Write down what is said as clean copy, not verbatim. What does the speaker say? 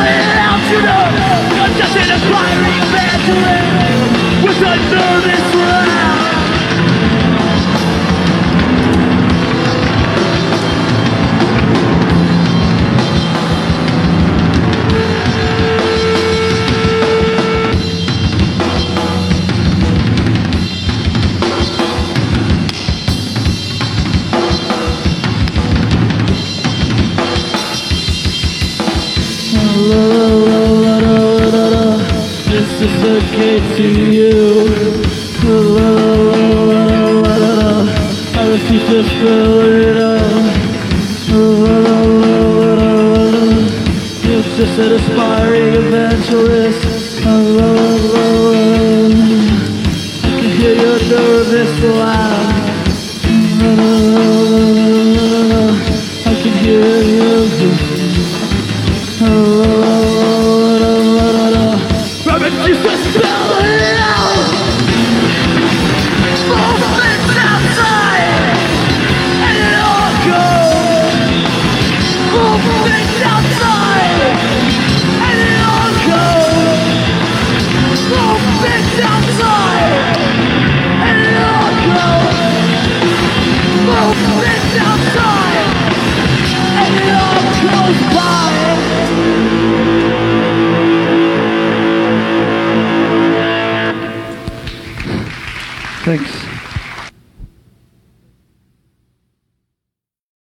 it out, you know. You're just an aspiring evangelist with a nervous laugh. This is okay to you. I refuse to spell it out. You're just an aspiring evangelist. I can hear your nervous laugh. I can hear you. Refuse to spell it out. Movements outside, and it all goes. Movements outside, and it all goes. Movements outside, and it all goes. Movements outside, and it all goes by. Thanks.